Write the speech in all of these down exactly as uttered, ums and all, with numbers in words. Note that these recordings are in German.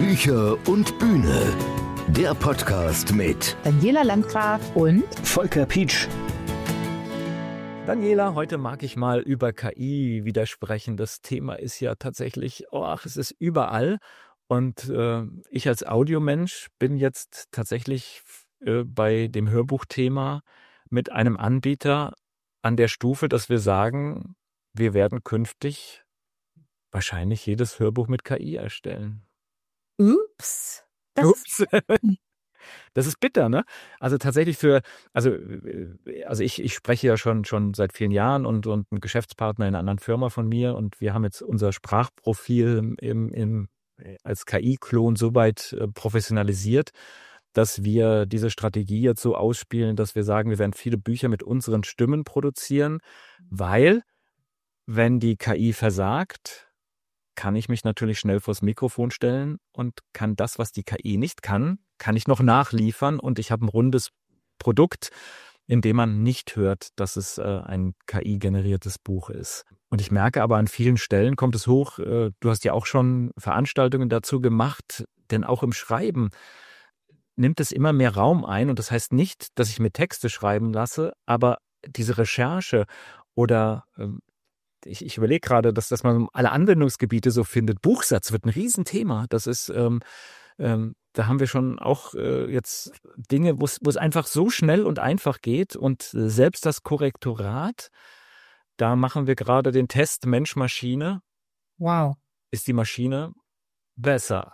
Bücher und Bühne. Der Podcast mit Daniela Landgraf und Volker Pietsch. Daniela, heute mag ich mal über K I widersprechen. Das Thema ist ja tatsächlich, oh, ach, es ist überall. Und äh, ich als Audiomensch bin jetzt tatsächlich äh, bei dem Hörbuchthema mit einem Anbieter an der Stufe, dass wir sagen, wir werden künftig wahrscheinlich jedes Hörbuch mit K I erstellen. Ups. Das Ups. Das ist bitter, ne? Also tatsächlich für, also, also ich, ich spreche ja schon, schon seit vielen Jahren und, und ein Geschäftspartner in einer anderen Firma von mir und wir haben jetzt unser Sprachprofil im, im, als K I-Klon so weit äh, professionalisiert, dass wir diese Strategie jetzt so ausspielen, dass wir sagen, wir werden viele Bücher mit unseren Stimmen produzieren, weil wenn die K I versagt, kann ich mich natürlich schnell vors Mikrofon stellen und kann das, was die K I nicht kann, kann ich noch nachliefern und ich habe ein rundes Produkt, in dem man nicht hört, dass es äh, ein K I-generiertes Buch ist. Und ich merke aber, an vielen Stellen kommt es hoch, äh, du hast ja auch schon Veranstaltungen dazu gemacht, denn auch im Schreiben nimmt es immer mehr Raum ein und das heißt nicht, dass ich mir Texte schreiben lasse, aber diese Recherche oder ähm, Ich, ich überlege gerade, dass, dass man alle Anwendungsgebiete so findet. Buchsatz wird ein Riesenthema. Das ist, ähm, ähm, da haben wir schon auch äh, jetzt Dinge, wo es wo es einfach so schnell und einfach geht. Und äh, selbst das Korrektorat, da machen wir gerade den Test Mensch-Maschine. Wow. Ist die Maschine besser?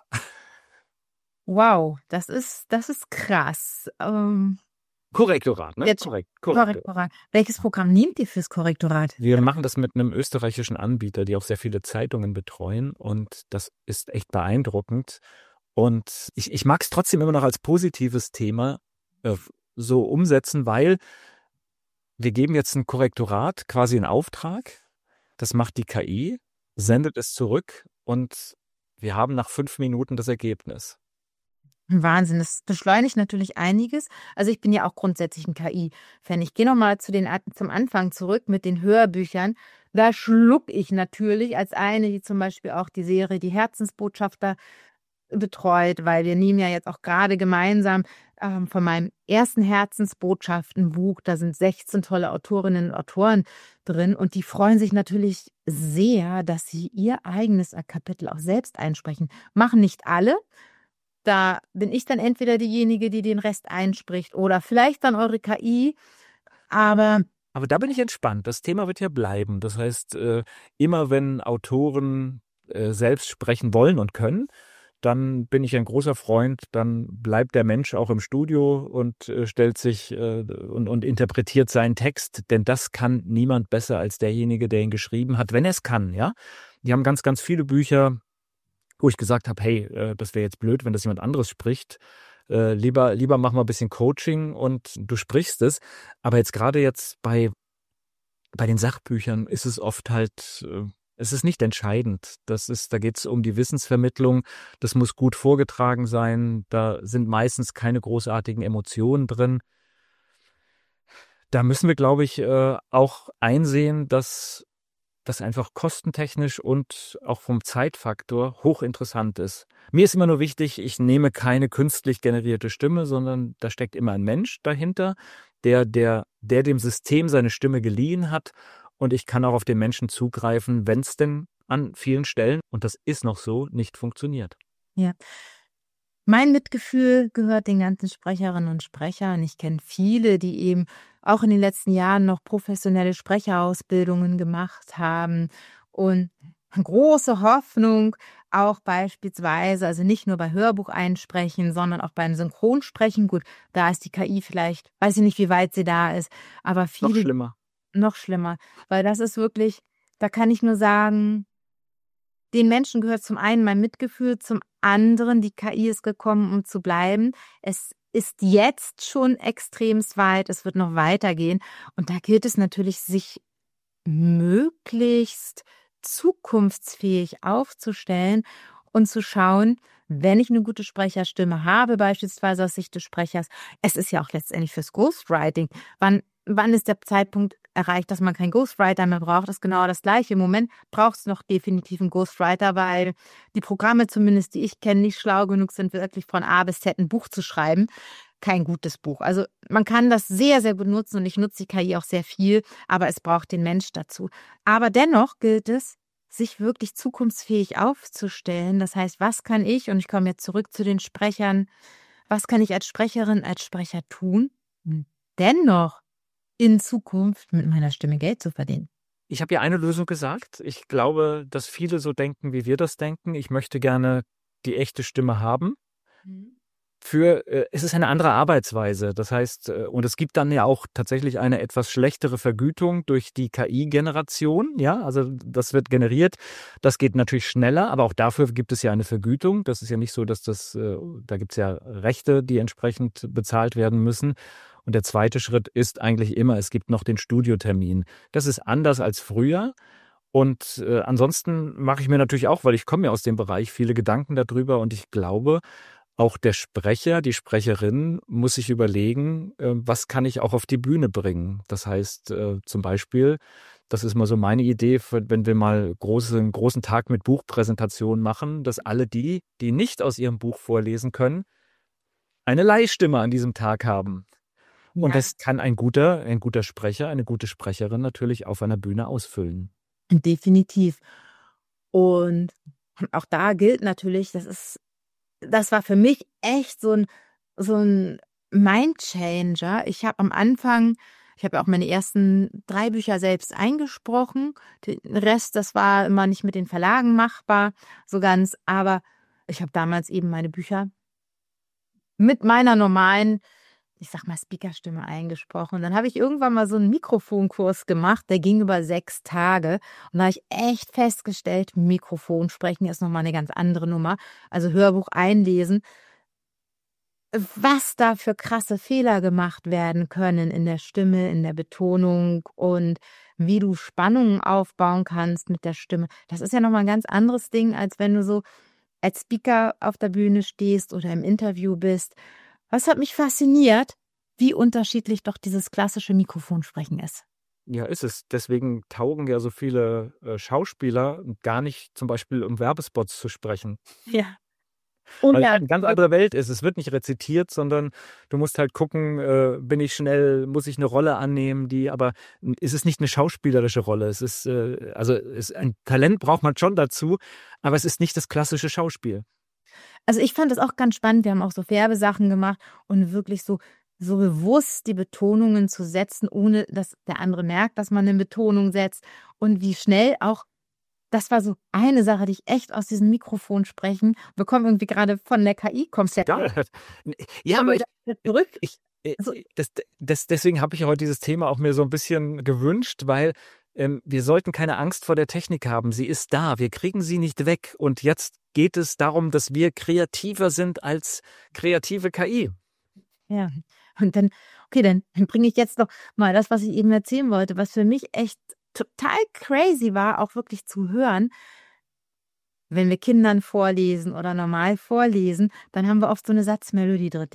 Wow, das ist, das ist krass. Ähm, Korrektorat, ne? Jetzt- Korrekt, korrekt. Korrektorat. Welches Programm nehmt ihr fürs Korrektorat? Wir machen das mit einem österreichischen Anbieter, die auch sehr viele Zeitungen betreuen und das ist echt beeindruckend. Und ich, ich mag es trotzdem immer noch als positives Thema äh, so umsetzen, weil wir geben jetzt ein Korrektorat, quasi einen Auftrag. Das macht die K I, sendet es zurück und wir haben nach fünf Minuten das Ergebnis. Wahnsinn, das beschleunigt natürlich einiges. Also ich bin ja auch grundsätzlich ein K I-Fan. Ich gehe nochmal zu den, zum Anfang zurück mit den Hörbüchern. Da schluck ich natürlich als eine, die zum Beispiel auch die Serie Die Herzensbotschafter betreut, weil wir nehmen ja jetzt auch gerade gemeinsam ähm, von meinem ersten Herzensbotschaftenbuch, da sind sechzehn tolle Autorinnen und Autoren drin und die freuen sich natürlich sehr, dass sie ihr eigenes Kapitel auch selbst einsprechen. Machen nicht alle. Da bin ich dann entweder diejenige, die den Rest einspricht oder vielleicht dann eure K I. Aber Aber da bin ich entspannt. Das Thema wird ja bleiben. Das heißt, äh, immer wenn Autoren äh, selbst sprechen wollen und können, dann bin ich ein großer Freund. Dann bleibt der Mensch auch im Studio und äh, stellt sich äh, und, und interpretiert seinen Text. Denn das kann niemand besser als derjenige, der ihn geschrieben hat, wenn er es kann. Ja, die haben ganz, ganz viele Bücher, wo ich gesagt habe, hey, äh, das wäre jetzt blöd, wenn das jemand anderes spricht. Äh, lieber, lieber mach mal ein bisschen Coaching und du sprichst es. Aber jetzt gerade jetzt bei, bei den Sachbüchern ist es oft halt, äh, es ist nicht entscheidend. Das ist, da geht es um die Wissensvermittlung. Das muss gut vorgetragen sein. Da sind meistens keine großartigen Emotionen drin. Da müssen wir, glaube ich, äh, auch einsehen, dass das einfach kostentechnisch und auch vom Zeitfaktor hochinteressant ist. Mir ist immer nur wichtig, ich nehme keine künstlich generierte Stimme, sondern da steckt immer ein Mensch dahinter, der, der, der dem System seine Stimme geliehen hat und ich kann auch auf den Menschen zugreifen, wenn es denn an vielen Stellen, und das ist noch so, nicht funktioniert. ja. Mein Mitgefühl gehört den ganzen Sprecherinnen und Sprechern. Ich kenne viele, die eben auch in den letzten Jahren noch professionelle Sprecherausbildungen gemacht haben und große Hoffnung auch beispielsweise, also nicht nur bei Hörbuch einsprechen, sondern auch beim Synchronsprechen. Gut, da ist die K I vielleicht, weiß ich nicht, wie weit sie da ist, aber viele... Noch schlimmer. Noch schlimmer, weil das ist wirklich, da kann ich nur sagen, den Menschen gehört zum einen mein Mitgefühl, zum anderen die K I ist gekommen, um zu bleiben. Es ist jetzt schon extremst weit, es wird noch weitergehen und da gilt es natürlich, sich möglichst zukunftsfähig aufzustellen und zu schauen, wenn ich eine gute Sprecherstimme habe, beispielsweise aus Sicht des Sprechers, es ist ja auch letztendlich fürs Ghostwriting, wann wann ist der Zeitpunkt erreicht, dass man keinen Ghostwriter mehr braucht, ist genau das Gleiche. Im Moment braucht es noch definitiv einen Ghostwriter, weil die Programme zumindest, die ich kenne, nicht schlau genug sind, wirklich von A bis Z ein Buch zu schreiben. Kein gutes Buch. Also man kann das sehr, sehr gut nutzen und ich nutze die K I auch sehr viel, aber es braucht den Mensch dazu. Aber dennoch gilt es, sich wirklich zukunftsfähig aufzustellen. Das heißt, was kann ich, und ich komme jetzt zurück zu den Sprechern, was kann ich als Sprecherin, als Sprecher tun, um dennoch in Zukunft mit meiner Stimme Geld zu verdienen? Ich habe ja eine Lösung gesagt. Ich glaube, dass viele so denken, wie wir das denken. Ich möchte gerne die echte Stimme haben. Mhm. Für, äh, es ist eine andere Arbeitsweise. Das heißt, äh, und es gibt dann ja auch tatsächlich eine etwas schlechtere Vergütung durch die K I-Generation. Ja, also das wird generiert. Das geht natürlich schneller, aber auch dafür gibt es ja eine Vergütung. Das ist ja nicht so, dass das, äh, da gibt es ja Rechte, die entsprechend bezahlt werden müssen. Und der zweite Schritt ist eigentlich immer, es gibt noch den Studiotermin. Das ist anders als früher. Und äh, ansonsten mache ich mir natürlich auch, weil ich komme ja aus dem Bereich, viele Gedanken darüber und ich glaube, auch der Sprecher, die Sprecherin muss sich überlegen, äh, was kann ich auch auf die Bühne bringen. Das heißt äh, zum Beispiel, das ist mal so meine Idee, für, wenn wir mal große, einen großen Tag mit Buchpräsentation machen, dass alle die, die nicht aus ihrem Buch vorlesen können, eine Leihstimme an diesem Tag haben. Und Ja, das kann ein guter, ein guter Sprecher, eine gute Sprecherin natürlich auf einer Bühne ausfüllen. definitiv. Und auch da gilt natürlich, das ist, das war für mich echt so ein, so ein Mindchanger. Ich habe am Anfang, ich habe ja auch meine ersten drei Bücher selbst eingesprochen. Den Rest, das war immer nicht mit den Verlagen machbar, so ganz. Aber ich habe damals eben meine Bücher mit meiner normalen, ich sag mal, Speakerstimme eingesprochen. Und dann habe ich irgendwann mal so einen Mikrofonkurs gemacht, der ging über sechs Tage. Und da habe ich echt festgestellt, Mikrofon sprechen ist nochmal eine ganz andere Nummer. Also Hörbuch einlesen, was da für krasse Fehler gemacht werden können in der Stimme, in der Betonung und wie du Spannungen aufbauen kannst mit der Stimme. Das ist ja nochmal ein ganz anderes Ding, als wenn du so als Speaker auf der Bühne stehst oder im Interview bist. Was hat mich fasziniert, wie unterschiedlich doch dieses klassische Mikrofonsprechen ist. Ja, ist es. Deswegen taugen ja so viele äh, Schauspieler gar nicht, zum Beispiel um Werbespots zu sprechen. Ja. Und Weil es ja, eine ganz andere Welt ist. Es wird nicht rezitiert, sondern du musst halt gucken, äh, bin ich schnell, muss ich eine Rolle annehmen, die, aber ist es nicht eine schauspielerische Rolle. Es ist, äh, also es, ein Talent braucht man schon dazu, aber es ist nicht das klassische Schauspiel. also ich fand das auch ganz spannend. Wir haben auch so Werbesachen gemacht und wirklich so, so bewusst die Betonungen zu setzen, ohne dass der andere merkt, dass man eine Betonung setzt. Und wie schnell auch, das war so eine Sache, die ich echt aus diesem Mikrofon sprechen. Wir kommen irgendwie gerade von der K I, kommst ja Ja, ja, kommen aber wir ich, wieder zurück. ich, äh, Also, das, das, deswegen habe ich heute dieses Thema auch mir so ein bisschen gewünscht, weil ähm, wir sollten keine Angst vor der Technik haben. Sie ist da, wir kriegen sie nicht weg. Und jetzt geht es darum, dass wir kreativer sind als kreative K I. ja. Und dann, okay, dann bringe ich jetzt noch mal das, was ich eben erzählen wollte, was für mich echt total crazy war, auch wirklich zu hören. Wenn wir Kindern vorlesen oder normal vorlesen, dann haben wir oft so eine Satzmelodie drin.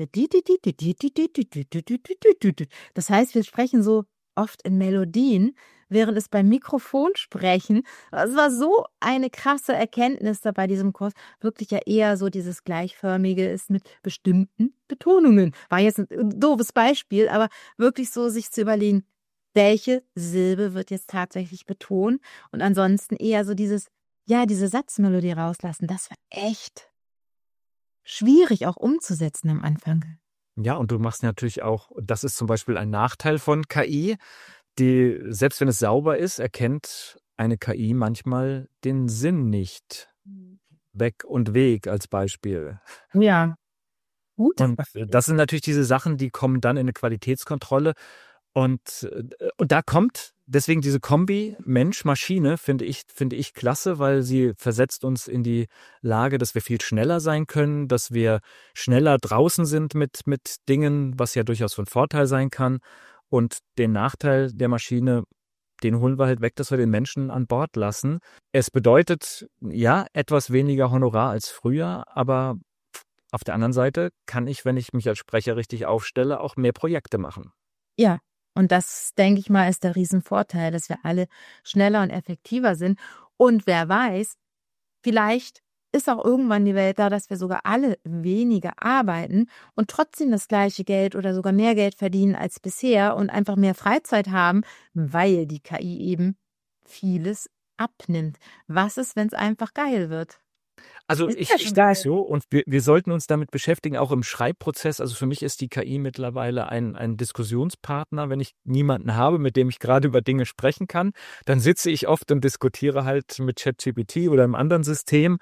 Das heißt, wir sprechen so oft in Melodien, während es beim Mikrofonsprechen, das war so eine krasse Erkenntnis da bei diesem Kurs, wirklich ja eher so dieses Gleichförmige ist mit bestimmten Betonungen. War jetzt ein doofes Beispiel, aber wirklich so sich zu überlegen, welche Silbe wird jetzt tatsächlich betont und ansonsten eher so dieses, ja, diese Satzmelodie rauslassen. Das war echt schwierig auch umzusetzen am Anfang. Ja, und du machst natürlich auch, das ist zum Beispiel ein Nachteil von K I, die, selbst wenn es sauber ist, erkennt eine K I manchmal den Sinn nicht. Weg und Weg als Beispiel. Ja, gut. Und das sind natürlich diese Sachen, die kommen dann in eine Qualitätskontrolle. Und, und da kommt deswegen diese Kombi Mensch-Maschine, finde ich, finde ich klasse, weil sie versetzt uns in die Lage, dass wir viel schneller sein können, dass wir schneller draußen sind mit, mit Dingen, was ja durchaus von Vorteil sein kann. Und den Nachteil der Maschine, den holen wir halt weg, dass wir den Menschen an Bord lassen. Es bedeutet, ja, etwas weniger Honorar als früher, aber auf der anderen Seite kann ich, wenn ich mich als Sprecher richtig aufstelle, auch mehr Projekte machen. Ja, Und das, denke ich mal, ist der Riesenvorteil, dass wir alle schneller und effektiver sind. Und wer weiß, vielleicht ist auch irgendwann die Welt da, dass wir sogar alle weniger arbeiten und trotzdem das gleiche Geld oder sogar mehr Geld verdienen als bisher und einfach mehr Freizeit haben, weil die K I eben vieles abnimmt. Was ist, wenn es einfach geil wird? Also Ist ich ja ich schon denke geil. so und wir wir sollten uns damit beschäftigen, auch im Schreibprozess. Also für mich ist die K I mittlerweile ein ein Diskussionspartner. Wenn ich niemanden habe, mit dem ich gerade über Dinge sprechen kann, dann sitze ich oft und diskutiere halt mit ChatGPT oder einem anderen System.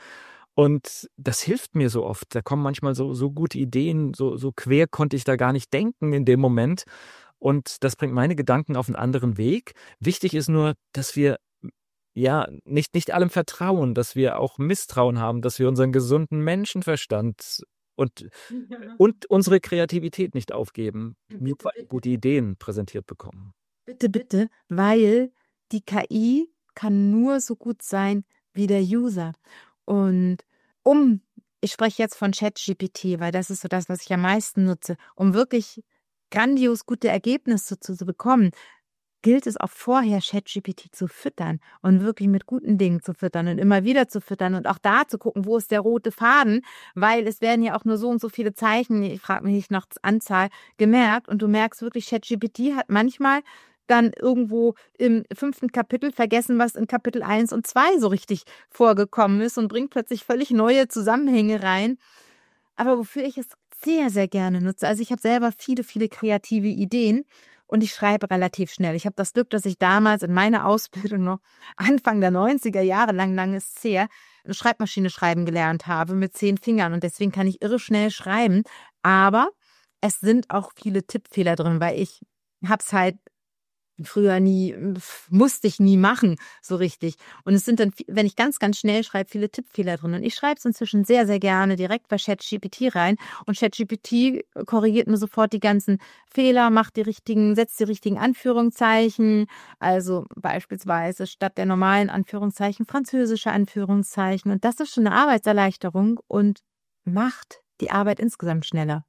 Und das hilft mir so oft. Da kommen manchmal so so gute Ideen, so so quer konnte ich da gar nicht denken in dem Moment. Und das bringt meine Gedanken auf einen anderen Weg. Wichtig ist nur, dass wir ja, nicht nicht allem vertrauen, dass wir auch Misstrauen haben, dass wir unseren gesunden Menschenverstand und und unsere Kreativität nicht aufgeben, nur Bitte, weil wir bitte. gute Ideen präsentiert bekommen. Bitte, bitte, weil die K I kann nur so gut sein wie der User. Und um, ich spreche jetzt von ChatGPT, weil das ist so das, was ich am meisten nutze, um wirklich grandios gute Ergebnisse zu, zu bekommen, gilt es auch vorher, ChatGPT zu füttern und wirklich mit guten Dingen zu füttern und immer wieder zu füttern und auch da zu gucken, wo ist der rote Faden, weil es werden ja auch nur so und so viele Zeichen, ich frage mich nicht nach Anzahl, gemerkt und du merkst wirklich, ChatGPT hat manchmal dann irgendwo im fünften Kapitel vergessen, was in Kapitel eins und zwei so richtig vorgekommen ist und bringt plötzlich völlig neue Zusammenhänge rein. Aber wofür ich es sehr, sehr gerne nutze, also ich habe selber viele, viele kreative Ideen und ich schreibe relativ schnell. Ich habe das Glück, dass ich damals in meiner Ausbildung noch Anfang der neunziger Jahre, lang, lang ist es her, eine Schreibmaschine schreiben gelernt habe mit zehn Fingern und deswegen kann ich irre schnell schreiben. Aber es sind auch viele Tippfehler drin, weil ich habe es halt früher nie, musste ich nie machen, so richtig. Und es sind dann, wenn ich ganz, ganz schnell schreibe, viele Tippfehler drin. Und ich schreibe es inzwischen sehr, sehr gerne direkt bei ChatGPT rein. Und ChatGPT korrigiert mir sofort die ganzen Fehler, macht die richtigen, setzt die richtigen Anführungszeichen. Also beispielsweise statt der normalen Anführungszeichen französische Anführungszeichen. Und das ist schon eine Arbeitserleichterung und macht die Arbeit insgesamt schneller.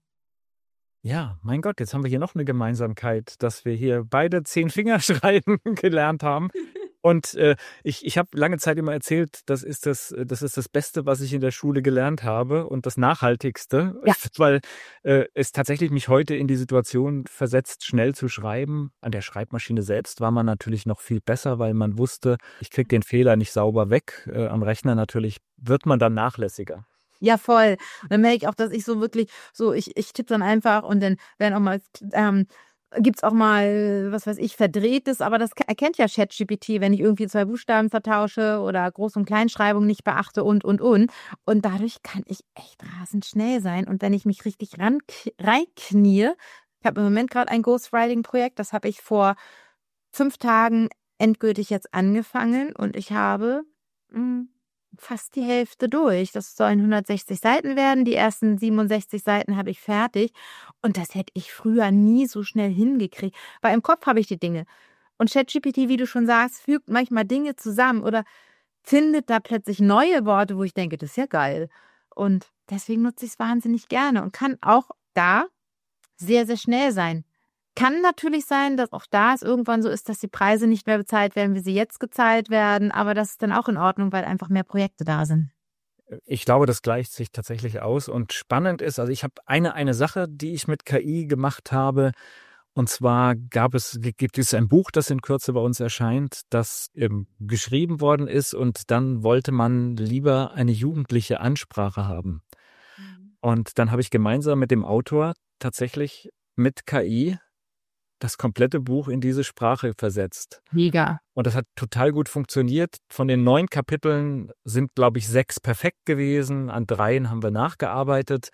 Ja, mein Gott, jetzt haben wir hier noch eine Gemeinsamkeit, dass wir hier beide zehn Finger schreiben gelernt haben. Und äh, ich, ich habe lange Zeit immer erzählt, das ist das, das ist das Beste, was ich in der Schule gelernt habe und das Nachhaltigste, Ja. weil äh, es tatsächlich mich heute in die Situation versetzt, schnell zu schreiben. An der Schreibmaschine selbst war man natürlich noch viel besser, weil man wusste, ich kriege den Fehler nicht sauber weg. Äh, am Rechner natürlich wird man dann nachlässiger. Ja, voll. Und dann merke ich auch, dass ich so wirklich so, ich, ich tippe dann einfach und dann werden auch mal, ähm, gibt's auch mal, was weiß ich, Verdrehtes, aber das erkennt ja ChatGPT, wenn ich irgendwie zwei Buchstaben vertausche oder Groß- und Kleinschreibung nicht beachte und, und, und. Und dadurch kann ich echt rasend schnell sein. Und wenn ich mich richtig ran, reinknie, ich habe im Moment gerade ein Ghostwriting-Projekt, das habe ich vor fünf Tagen endgültig jetzt angefangen und ich habe mh, fast die Hälfte durch. Das sollen hundertsechzig Seiten werden. Die ersten siebenundsechzig Seiten habe ich fertig. Und das hätte ich früher nie so schnell hingekriegt. Weil im Kopf habe ich die Dinge. Und ChatGPT, wie du schon sagst, fügt manchmal Dinge zusammen oder findet da plötzlich neue Worte, wo ich denke, das ist ja geil. Und deswegen nutze ich es wahnsinnig gerne und kann auch da sehr, sehr schnell sein. Kann natürlich sein, dass auch da es irgendwann so ist, dass die Preise nicht mehr bezahlt werden, wie sie jetzt gezahlt werden, aber das ist dann auch in Ordnung, weil einfach mehr Projekte da sind. Ich glaube, das gleicht sich tatsächlich aus und spannend ist, also ich habe eine eine Sache, die ich mit K I gemacht habe, und zwar gab es gibt es ein Buch, das in Kürze bei uns erscheint, das ähm, geschrieben worden ist und dann wollte man lieber eine jugendliche Ansprache haben. Mhm. Und dann habe ich gemeinsam mit dem Autor tatsächlich mit K I das komplette Buch in diese Sprache versetzt. Mega. Und das hat total gut funktioniert. Von den neun Kapiteln sind, glaube ich, sechs perfekt gewesen. An dreien haben wir nachgearbeitet.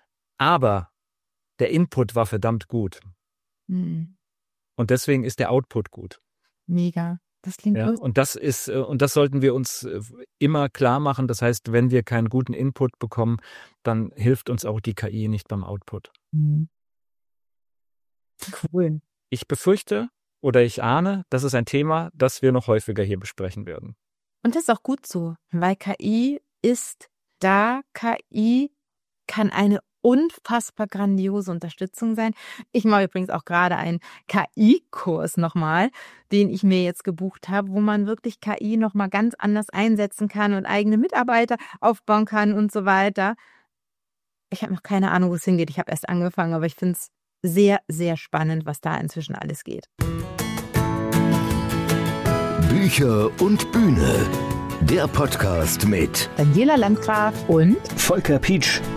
Aber der Input war verdammt gut. Mhm. Und deswegen ist der Output gut. Mega. Das klingt Ja, lustig. und das ist, äh, und das sollten wir uns äh, immer klar machen. Das heißt, wenn wir keinen guten Input bekommen, dann hilft uns auch die K I nicht beim Output. Mhm. Cool. Ich befürchte oder ich ahne, das ist ein Thema, das wir noch häufiger hier besprechen werden. Und das ist auch gut so, weil K I ist da. K I kann eine unfassbar grandiose Unterstützung sein. Ich mache übrigens auch gerade einen K I-Kurs nochmal, den ich mir jetzt gebucht habe, wo man wirklich K I nochmal ganz anders einsetzen kann und eigene Mitarbeiter aufbauen kann und so weiter. Ich habe noch keine Ahnung, wo es hingeht. Ich habe erst angefangen, aber ich finde es sehr, sehr spannend, was da inzwischen alles geht. Bücher und Bühne. Der Podcast mit Daniela Landgraf und Volker Pietsch.